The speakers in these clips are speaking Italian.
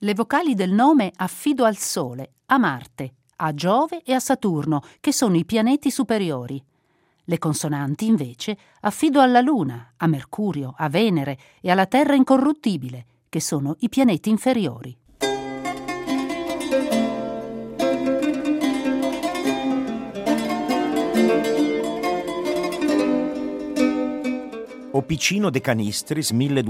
Le vocali del nome affido al Sole, a Marte, a Giove e a Saturno, che sono i pianeti superiori. Le consonanti, invece, affido alla Luna, a Mercurio, a Venere e alla Terra incorruttibile, che sono i pianeti inferiori. Opicino De Canistris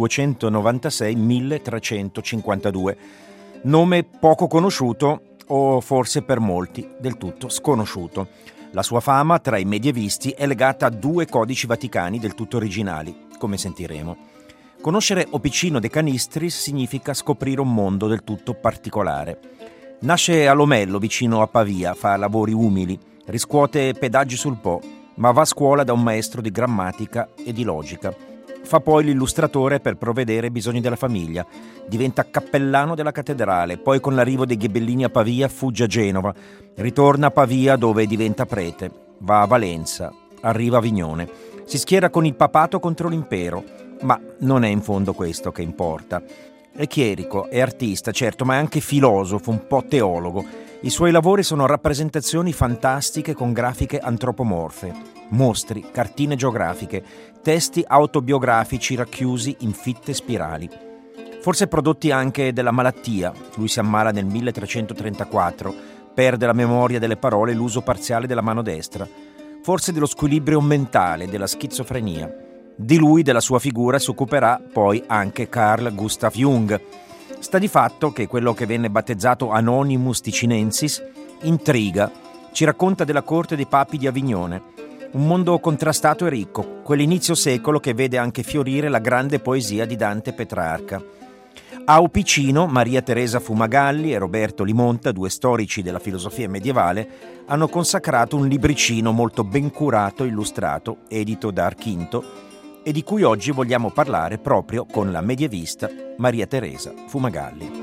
1296-1352. Nome poco conosciuto o forse per molti del tutto sconosciuto. La sua fama tra i medievisti è legata a 2 codici vaticani del tutto originali, come sentiremo. Conoscere Opicino De Canistris significa scoprire un mondo del tutto particolare. Nasce a Lomello, vicino a Pavia, fa lavori umili, riscuote pedaggi sul Po, ma va a scuola da un maestro di grammatica e di logica. Fa poi l'illustratore per provvedere ai bisogni della famiglia. Diventa cappellano della cattedrale, poi con l'arrivo dei ghibellini a Pavia fugge a Genova, ritorna a Pavia dove diventa prete, va a Valenza, arriva a Avignone. Si schiera con il papato contro l'impero, ma non è in fondo questo che importa. È chierico, è artista, certo, ma è anche filosofo, un po' teologo. I suoi lavori sono rappresentazioni fantastiche con grafiche antropomorfe, mostri, cartine geografiche, testi autobiografici racchiusi in fitte spirali. Forse prodotti anche della malattia. Lui si ammala nel 1334, perde la memoria delle parole e l'uso parziale della mano destra. Forse dello squilibrio mentale, della schizofrenia. Di lui, della sua figura, si occuperà poi anche Carl Gustav Jung. Sta di fatto che quello che venne battezzato Anonymus Ticinensis intriga, ci racconta della corte dei papi di Avignone, un mondo contrastato e ricco, quell'inizio secolo che vede anche fiorire la grande poesia di Dante Petrarca. A Opicino, Maria Teresa Fumagalli e Roberto Limonta, 2 storici della filosofia medievale, hanno consacrato un libricino molto ben curato e illustrato, edito da Archinto, e di cui oggi vogliamo parlare proprio con la medievista Maria Teresa Fumagalli.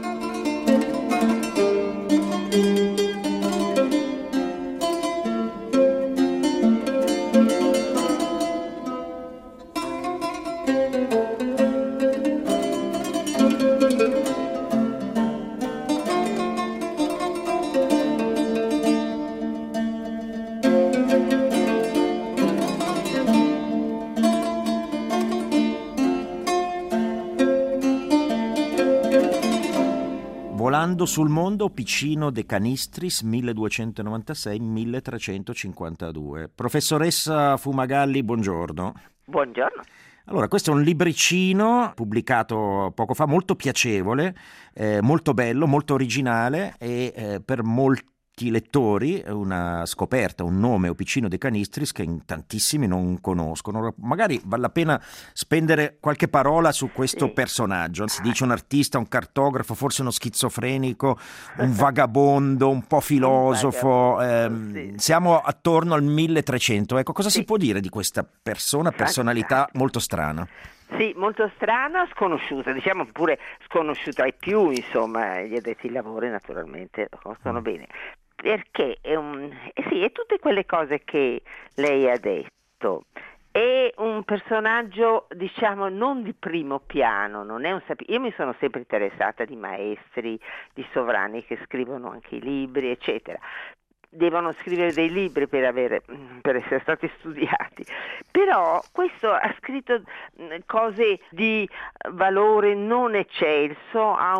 Volando sul mondo, Opicino De Canistris 1296-1352. Professoressa Fumagalli, buongiorno. Buongiorno. Allora, questo è un libricino pubblicato poco fa, molto piacevole, molto bello, molto originale e per molti lettori è una scoperta, un nome, Opicino De Canistris, che in tantissimi non conoscono. Magari vale la pena spendere qualche parola su questo personaggio. Si dice un artista, un cartografo, forse uno schizofrenico, un vagabondo, un po' filosofo. Siamo attorno al 1300. Ecco, cosa si può dire di questa personalità molto strana? Sì, molto strana, sconosciuta, diciamo pure sconosciuta ai più, insomma, gli addetti ai lavori naturalmente lo conoscono bene, perché è tutte quelle cose che lei ha detto. È un personaggio, diciamo, non di primo piano, non è io mi sono sempre interessata di maestri, di sovrani che scrivono anche i libri, eccetera. Devono scrivere dei libri per essere stati studiati, però questo ha scritto cose di valore non eccelso, ha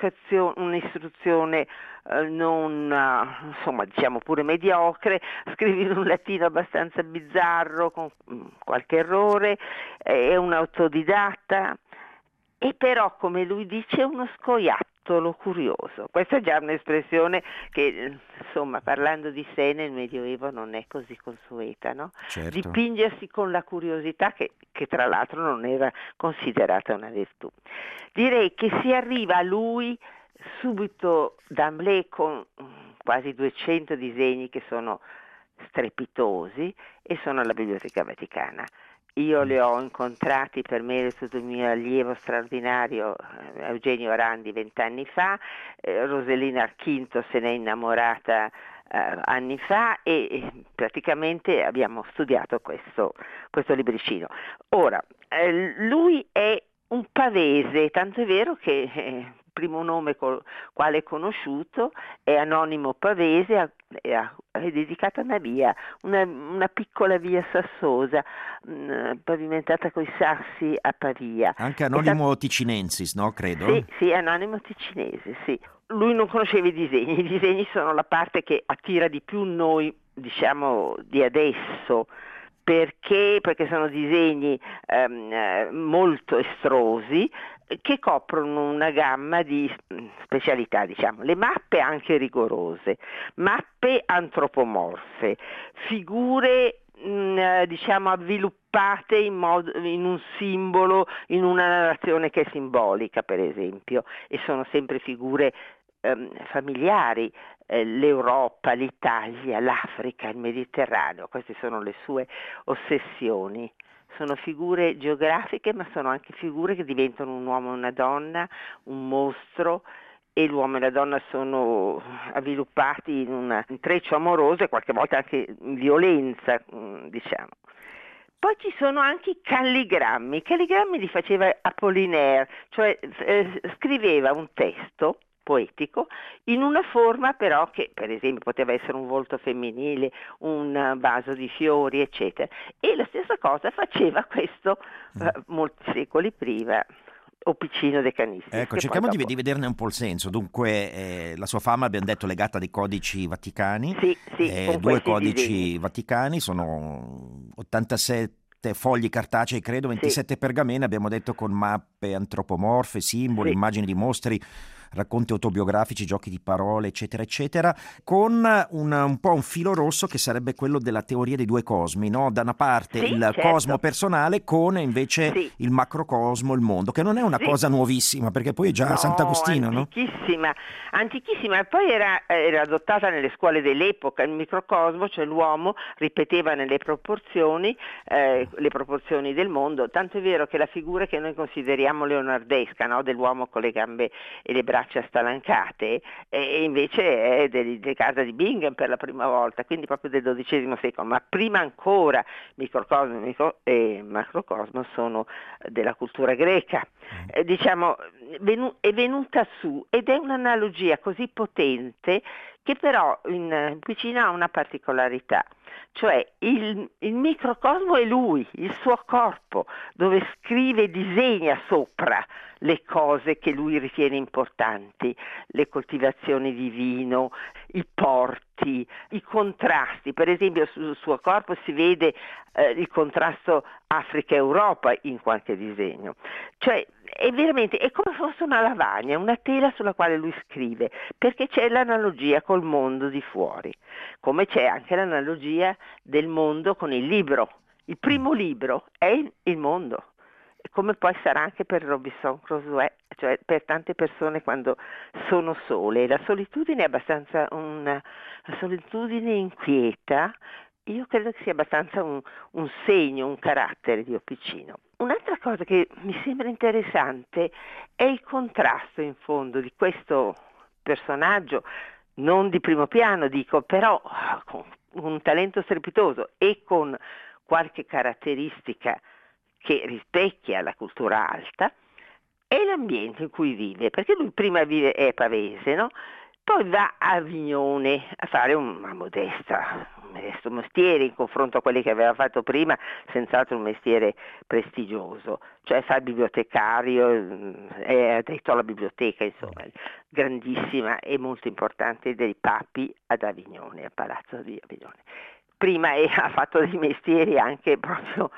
un'istruzione non, insomma, diciamo pure mediocre, scrive in un latino abbastanza bizzarro con qualche errore, è un autodidatta e però, come lui dice, è uno scoiattolo curioso. Questa è già un'espressione che, insomma, parlando di sé nel Medioevo non è così consueta, no? Certo. Dipingersi con la curiosità che tra l'altro non era considerata una virtù. Direi che si arriva a lui subito d'emblée con quasi 200 disegni che sono strepitosi e sono alla Biblioteca Vaticana. Io li ho incontrati per merito del mio allievo straordinario Eugenio Arandi 20 anni fa, Roselina Archinto se n'è innamorata anni fa e praticamente abbiamo studiato questo libricino. Ora, lui è un pavese, tanto è vero che primo nome quale è conosciuto è Anonimo Pavese, è dedicata a una via, una piccola via sassosa, pavimentata coi sassi a Pavia. Anche Anonimo Ticinensis, no? Credo. Sì, Anonimo Ticinese, sì. Lui non conosceva i disegni sono la parte che attira di più noi, diciamo, di adesso, perché sono disegni molto estrosi che coprono una gamma di specialità, diciamo, le mappe anche rigorose, mappe antropomorfe, figure diciamo avviluppate in un simbolo, in una narrazione che è simbolica, per esempio, e sono sempre figure familiari, l'Europa, l'Italia, l'Africa, il Mediterraneo, queste sono le sue ossessioni. Sono figure geografiche, ma sono anche figure che diventano un uomo e una donna, un mostro, e l'uomo e la donna sono avviluppati in un intreccio amoroso e qualche volta anche in violenza, diciamo. Poi ci sono anche i calligrammi. I calligrammi li faceva Apollinaire, cioè scriveva un testo poetico in una forma però che per esempio poteva essere un volto femminile, un vaso di fiori, eccetera. E la stessa cosa faceva questo molti secoli prima Opicino De Canistis. Ecco, cerchiamo di vederne un po' il senso. Dunque, la sua fama, abbiamo detto, legata ai codici vaticani. Sì, due codici disegni vaticani, sono 87 fogli cartacei, credo, 27 pergamene, abbiamo detto, con mappe antropomorfe, simboli, immagini di mostri, racconti autobiografici, giochi di parole, eccetera, eccetera, con un po' un filo rosso che sarebbe quello della teoria dei due cosmi, no? Da una parte il cosmo personale con invece il macrocosmo, il mondo, che non è una cosa nuovissima, perché poi è già Sant'Agostino, antichissima, antichissima, e poi era adottata nelle scuole dell'epoca. Il microcosmo, cioè l'uomo, ripeteva nelle proporzioni le proporzioni del mondo, tanto è vero che la figura che noi consideriamo leonardesca, no? Dell'uomo con le gambe e le braccia spalancate, e invece è dedicata di Bingham per la prima volta, quindi proprio del XII secolo, ma prima ancora microcosmo e macrocosmo sono della cultura greca. Diciamo, è venuta su ed è un'analogia così potente che però in Opicino ha una particolarità, cioè il microcosmo è lui, il suo corpo, dove scrive e disegna sopra le cose che lui ritiene importanti, le coltivazioni di vino, i porti, i contrasti. Per esempio sul suo corpo si vede il contrasto Africa-Europa in qualche disegno. Cioè è come fosse una lavagna, una tela sulla quale lui scrive, perché c'è l'analogia col mondo di fuori, come c'è anche l'analogia del mondo con il libro. Il primo libro è il mondo, come poi sarà anche per Robinson Crusoe, cioè per tante persone quando sono sole. La solitudine è abbastanza la solitudine inquieta. Io credo che sia abbastanza un segno, un carattere di Opicino. Un'altra cosa che mi sembra interessante è il contrasto in fondo di questo personaggio, non di primo piano dico, però con un talento strepitoso e con qualche caratteristica che rispecchia la cultura alta, è l'ambiente in cui vive, perché lui prima è pavese, no? Poi va a Avignone a fare un modesto mestiere in confronto a quelli che aveva fatto prima, senz'altro un mestiere prestigioso, cioè fa il bibliotecario, è addetto alla biblioteca, insomma, grandissima e molto importante dei Papi ad Avignone, al Palazzo di Avignone. Prima ha fatto dei mestieri anche proprio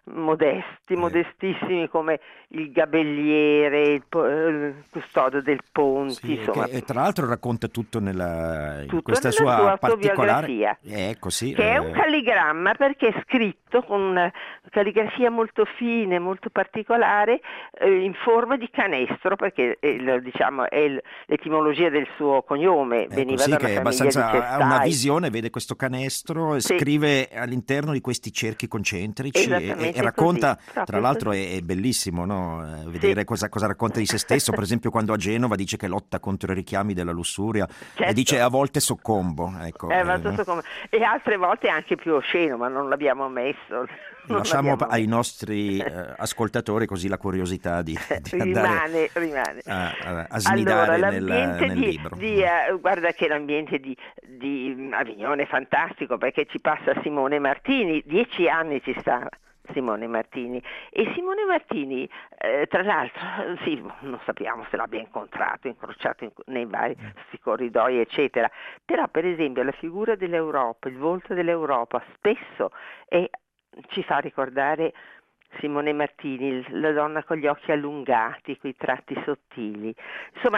modestissimi, come il gabelliere, il custode del Ponti, insomma. E tra l'altro racconta tutto in questa nella sua particolare autobiografia, che è un calligramma, perché è scritto con una calligrafia molto fine, molto particolare, in forma di canestro, perché diciamo è l'etimologia del suo cognome, veniva da una famiglia di cestai. Ha una visione, vede questo canestro, scrive all'interno di questi cerchi concentrici e racconta, tra l'altro è bellissimo, no? Vedere cosa racconta di se stesso. Per esempio quando a Genova dice che lotta contro i richiami della lussuria, e dice a volte soccombo, ecco. E altre volte anche più osceno, ma non l'abbiamo messo. Lasciamo ai nostri ascoltatori così la curiosità di andare rimane. A snidare nel libro. Guarda che l'ambiente di Avignone è fantastico, perché ci passa Simone Martini, 10 anni ci sta Simone Martini, e Simone Martini tra l'altro sì, non sappiamo se l'abbia incrociato nei vari corridoi eccetera, però per esempio la figura dell'Europa, il volto dell'Europa spesso ci fa ricordare Simone Martini, la donna con gli occhi allungati, quei tratti sottili. Insomma,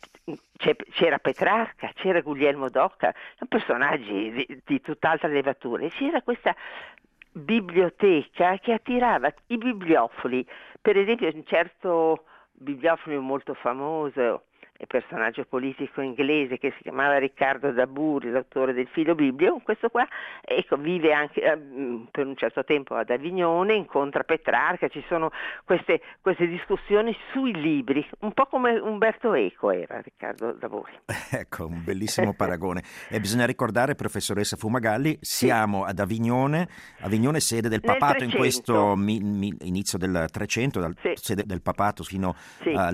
c'era Petrarca, c'era Guglielmo d'Oca, personaggi di tutt'altra levatura. C'era questa biblioteca che attirava i bibliofili. Per esempio, un certo bibliofilo molto famoso, personaggio politico inglese che si chiamava Riccardo Daburi, l'autore del Filo Biblio, questo qua vive anche per un certo tempo ad Avignone, incontra Petrarca, ci sono queste discussioni sui libri, un po' come Umberto Eco era Riccardo Daburi. Ecco, un bellissimo paragone. E bisogna ricordare, professoressa Fumagalli, siamo ad Avignone sede del papato in questo inizio del 300, sede del papato fino al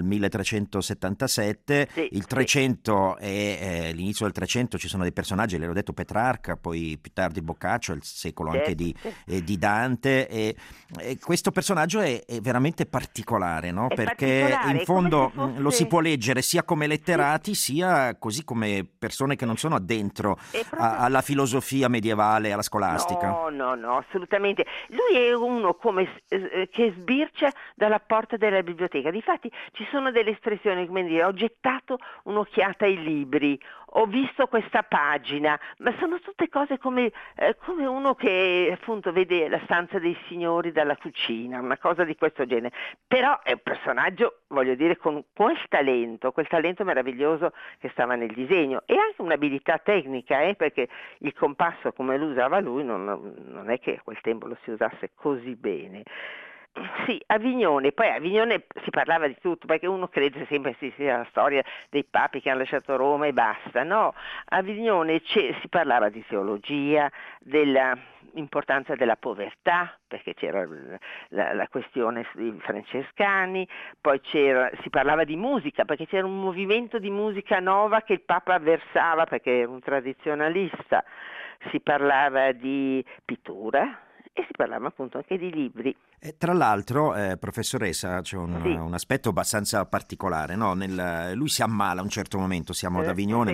1377. Il 300 è l'inizio del 300, ci sono dei personaggi, l'ho detto Petrarca, poi più tardi Boccaccio, è il secolo anche di Dante, e questo personaggio è veramente particolare, no? Perché in fondo lo si può leggere sia come letterati sia così come persone che non sono addentro alla filosofia medievale, alla scolastica. No, assolutamente. Lui è uno che sbircia dalla porta della biblioteca. Difatti ci sono delle espressioni, come dire, ho gettato un'occhiata ai libri, ho visto questa pagina, ma sono tutte cose come uno che appunto vede la stanza dei signori dalla cucina, una cosa di questo genere. Però è un personaggio, voglio dire, con quel talento meraviglioso che stava nel disegno, e anche un'abilità tecnica, perché il compasso come lo usava lui non è che a quel tempo lo si usasse così bene. Sì, Avignone si parlava di tutto, perché uno crede sempre sia la storia dei papi che hanno lasciato Roma e basta. No, a Avignone si parlava di teologia, dell'importanza della povertà, perché c'era la questione dei francescani, poi si parlava di musica, perché c'era un movimento di musica nuova che il Papa avversava perché era un tradizionalista, si parlava di pittura e si parlava appunto anche di libri. Tra l'altro, professoressa, c'è un aspetto abbastanza particolare, no? Lui si ammala a un certo momento, siamo ad Avignone,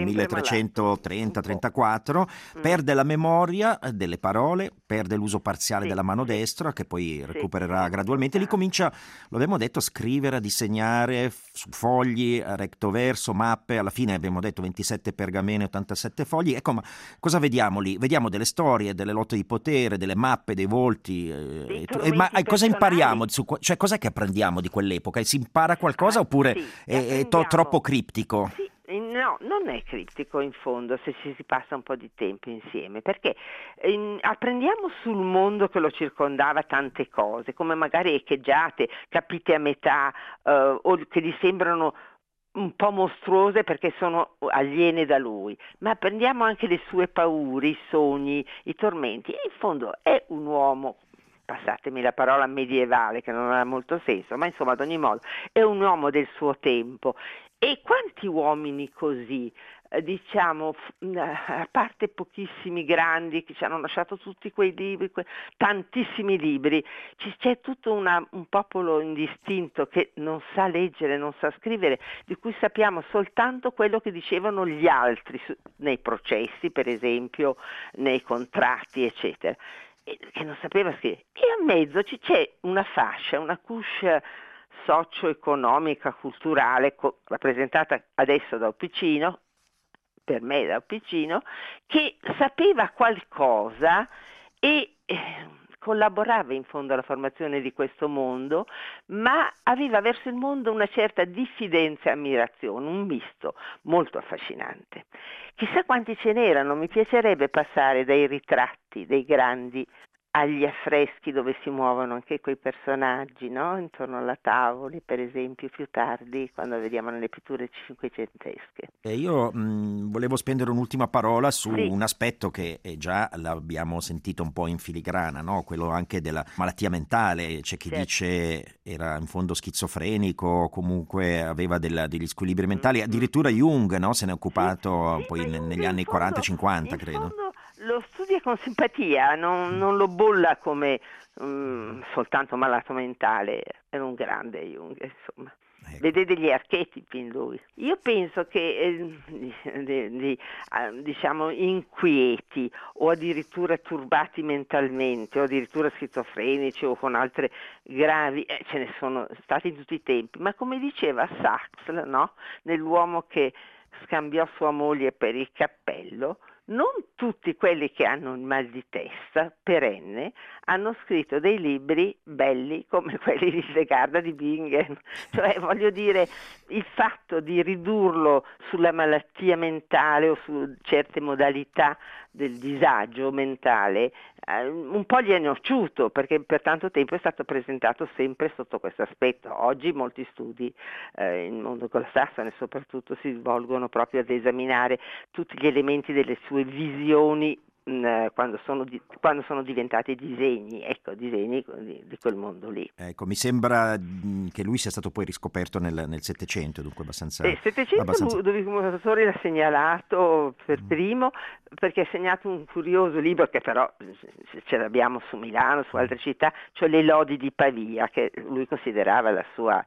1330-34, perde la memoria delle parole, perde l'uso parziale della mano destra, che poi recupererà gradualmente, lì comincia, lo abbiamo detto, a scrivere, a disegnare su fogli, recto verso, mappe, alla fine abbiamo detto 27 pergamene, 87 fogli. Ecco, ma cosa vediamo lì? Vediamo delle storie, delle lotte di potere, delle mappe, dei volti, ma cosa impariamo? Cioè, cos'è che apprendiamo di quell'epoca? Si impara qualcosa oppure è troppo criptico? Sì, no, non è criptico in fondo se ci si passa un po' di tempo insieme, perché apprendiamo sul mondo che lo circondava tante cose, come magari echeggiate, capite a metà, o che gli sembrano un po' mostruose perché sono aliene da lui, ma apprendiamo anche le sue paure, i sogni, i tormenti, e in fondo è un uomo, passatemi la parola medievale che non ha molto senso, ma insomma ad ogni modo è un uomo del suo tempo. E quanti uomini così, diciamo, a parte pochissimi grandi che ci hanno lasciato tutti quei libri, tantissimi libri, c'è tutto un popolo indistinto che non sa leggere, non sa scrivere, di cui sappiamo soltanto quello che dicevano gli altri nei processi, per esempio, nei contratti, eccetera, che non sapeva scrivere. E a mezzo c'è una fascia, una couche socio-economica, culturale, rappresentata adesso da Opicino, per me da Opicino, che sapeva qualcosa e collaborava in fondo alla formazione di questo mondo, ma aveva verso il mondo una certa diffidenza e ammirazione, un misto molto affascinante. Chissà quanti ce n'erano, mi piacerebbe passare dai ritratti dei grandi agli affreschi dove si muovono anche quei personaggi, no? Intorno alla tavola, per esempio, più tardi, quando vediamo nelle pitture cinquecentesche. Io volevo spendere un'ultima parola su Sì. un aspetto che già l'abbiamo sentito un po' in filigrana, no? Quello anche della malattia mentale. C'è chi Certo. dice era in fondo schizofrenico, comunque aveva degli squilibri mentali. Addirittura Jung, no? Se ne è occupato Sì, poi ma Jung negli anni in fondo, 40-50, in credo. fondo lo studia con simpatia, non lo bolla come soltanto malato mentale. Era un grande Jung, insomma. Ecco. Vede degli archetipi in lui. Io penso che diciamo inquieti o addirittura turbati mentalmente o addirittura schizofrenici o con altre gravi, ce ne sono stati in tutti i tempi, ma come diceva Sachs, no? Nell'uomo che scambiò sua moglie per il cappello, non tutti quelli che hanno il mal di testa perenne hanno scritto dei libri belli come quelli di Hildegard di Bingen. Cioè, voglio dire, il fatto di ridurlo sulla malattia mentale o su certe modalità del disagio mentale un po' gli è nociuto, perché per tanto tempo è stato presentato sempre sotto questo aspetto. Oggi molti studi nel mondo anglosassone soprattutto si svolgono proprio ad esaminare tutti gli elementi delle sue visioni quando sono diventati disegni, ecco, disegni di quel mondo lì. Ecco, mi sembra che lui sia stato poi riscoperto nel Settecento, dunque abbastanza... Nel Settecento Ludovico Muratori l'ha segnalato per primo, perché ha segnato un curioso libro che però ce l'abbiamo su Milano, su altre città, cioè Le lodi di Pavia, che lui considerava la sua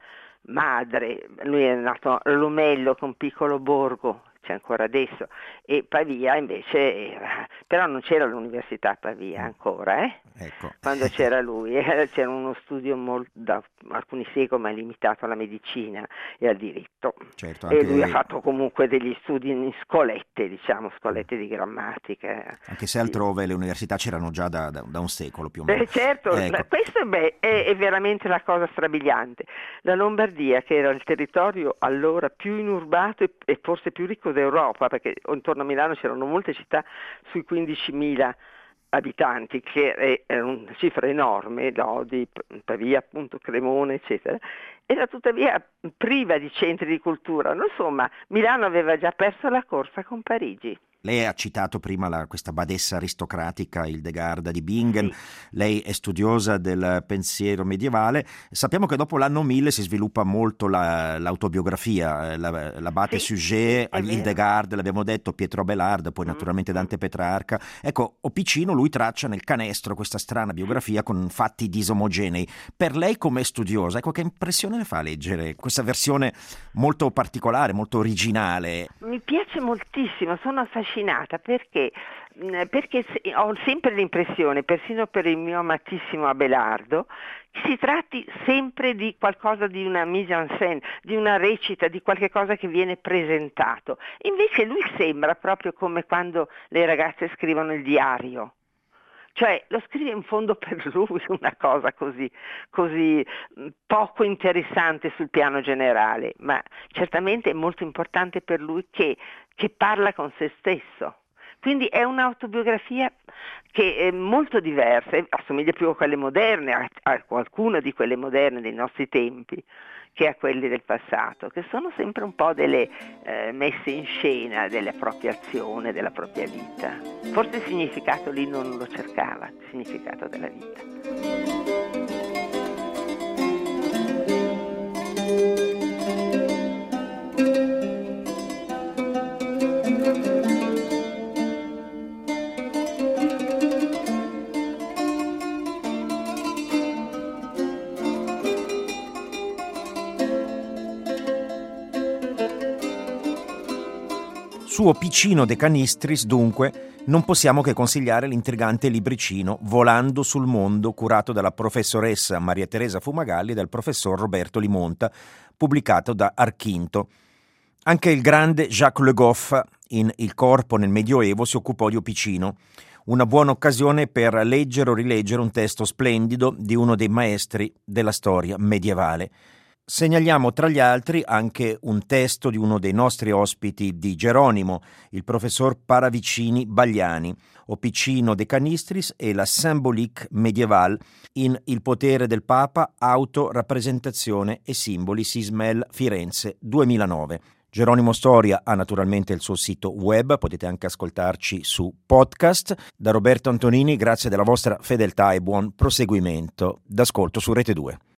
madre. Lui è nato a Lomello, che è un piccolo borgo, c'è ancora adesso, e Pavia invece era, però non c'era l'università a Pavia ancora, Ecco. Quando c'era lui, c'era uno studio da alcuni secoli ma limitato alla medicina e al diritto. Certo, E lui ha fatto comunque degli studi in scolette, diciamo, scolette di grammatica. Anche se altrove le università c'erano già da un secolo più o meno. Certo, Ecco. questo è veramente la cosa strabiliante. La Lombardia, che era il territorio allora più inurbato e forse più ricco d'Europa, perché intorno a Milano c'erano molte città sui 15.000 abitanti, che è una cifra enorme, Lodi, Pavia, appunto, Cremone, eccetera, era tuttavia priva di centri di cultura. Insomma, Milano aveva già perso la corsa con Parigi. Lei ha citato prima questa badessa aristocratica Hildegard di Bingen. Sì. Lei è studiosa del pensiero medievale. Sappiamo che dopo l'anno 1000 si sviluppa molto l'autobiografia, l'abate Sì, Suger, è vero. Hildegard, l'abbiamo detto, Pietro Abelard, poi naturalmente Dante Petrarca. Ecco, Opicino lui traccia nel canestro questa strana biografia con fatti disomogenei. Per lei come studiosa, ecco, che impressione le fa leggere questa versione molto particolare, molto originale? Mi piace moltissimo, sono affascinata perché ho sempre l'impressione, persino per il mio amatissimo Abelardo, che si tratti sempre di qualcosa, di una mise en scène, di una recita, di qualche cosa che viene presentato. Invece lui sembra proprio come quando le ragazze scrivono il diario. Cioè lo scrive in fondo per lui una cosa così poco interessante sul piano generale, ma certamente è molto importante per lui che parla con se stesso. Quindi è un'autobiografia che è molto diversa, assomiglia più a quelle moderne, a qualcuna di quelle moderne dei nostri tempi, che a quelli del passato, che sono sempre un po' delle messe in scena della propria azione, della propria vita. Forse il significato lì non lo cercava, il significato della vita. Su Opicino de Canistris, dunque, non possiamo che consigliare l'intrigante libricino Volando sul mondo, curato dalla professoressa Maria Teresa Fumagalli e dal professor Roberto Limonta, pubblicato da Archinto. Anche il grande Jacques Le Goff, in Il corpo nel Medioevo, si occupò di Opicino. Una buona occasione per leggere o rileggere un testo splendido di uno dei maestri della storia medievale. Segnaliamo tra gli altri anche un testo di uno dei nostri ospiti di Geronimo, il professor Paravicini Bagliani, Opicino de Canistris e la Symbolique médiévale in Il potere del Papa, autorappresentazione e simboli, Sismel Firenze 2009. Geronimo Storia ha naturalmente il suo sito web, potete anche ascoltarci su podcast. Da Roberto Antonini, grazie della vostra fedeltà e buon proseguimento d'ascolto su Rete 2.